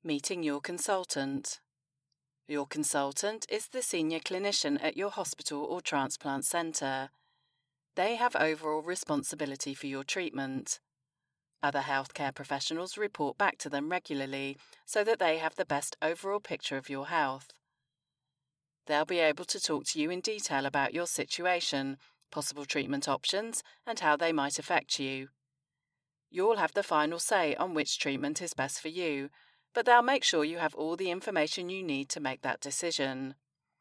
Meeting your consultant. Your consultant is the senior clinician at your hospital or transplant centre. They have overall responsibility for your treatment. Other healthcare professionals report back to them regularly so that they have the best overall picture of your health. They'll be able to talk to you in detail about your situation, possible treatment options, and how they might affect you. You'll have the final say on which treatment is best for you, but they'll make sure you have all the information you need to make that decision.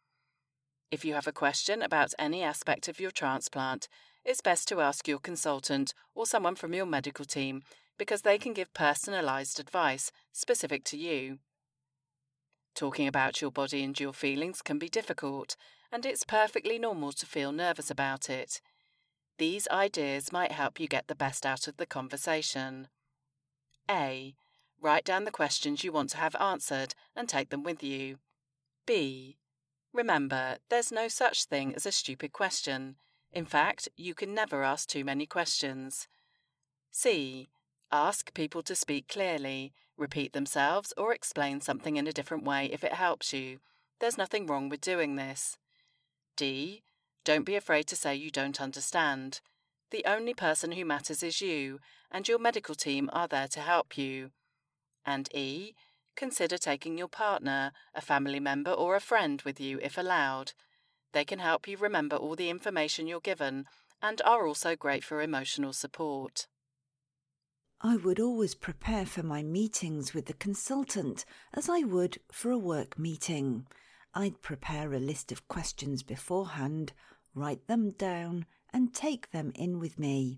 If you have a question about any aspect of your transplant, it's best to ask your consultant or someone from your medical team because they can give personalised advice specific to you. Talking about your body and your feelings can be difficult, and it's perfectly normal to feel nervous about it. These ideas might help you get the best out of the conversation. A. Write down the questions you want to have answered and take them with you. B. Remember, there's no such thing as a stupid question. In fact, you can never ask too many questions. C. Ask people to speak clearly, repeat themselves, or explain something in a different way if it helps you. There's nothing wrong with doing this. D. Don't be afraid to say you don't understand. The only person who matters is you, and your medical team are there to help you. And E. Consider taking your partner, a family member, or a friend with you if allowed. They can help you remember all the information you're given and are also great for emotional support. I would always prepare for my meetings with the consultant as I would for a work meeting. I'd prepare a list of questions beforehand, write them down, and take them in with me.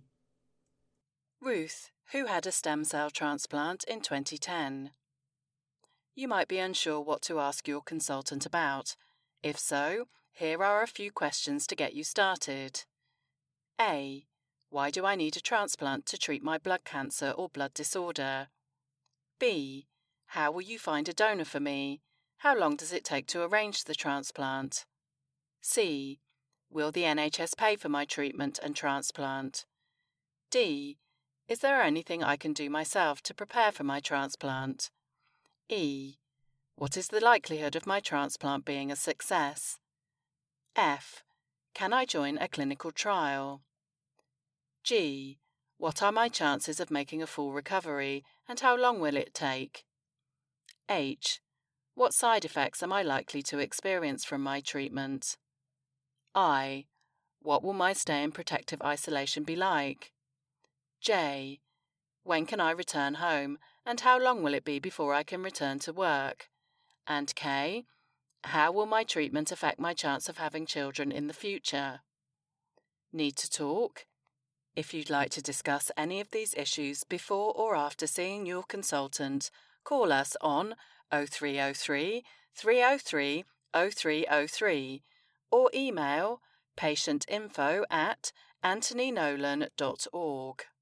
Ruth, who had a stem cell transplant in 2010. You might be unsure what to ask your consultant about. If so, here are a few questions to get you started. A. Why do I need a transplant to treat my blood cancer or blood disorder? B. How will you find a donor for me? How long does it take to arrange the transplant? C. Will the NHS pay for my treatment and transplant? D. Is there anything I can do myself to prepare for my transplant? E. What is the likelihood of my transplant being a success? F. Can I join a clinical trial? G. What are my chances of making a full recovery, and how long will it take? H. What side effects am I likely to experience from my treatment? I. What will my stay in protective isolation be like? J. When can I return home, and how long will it be before I can return to work? And K. How will my treatment affect my chance of having children in the future? Need to talk? If you'd like to discuss any of these issues before or after seeing your consultant, call us on 0303 303 0303 or email patientinfo@anthonynolan.org.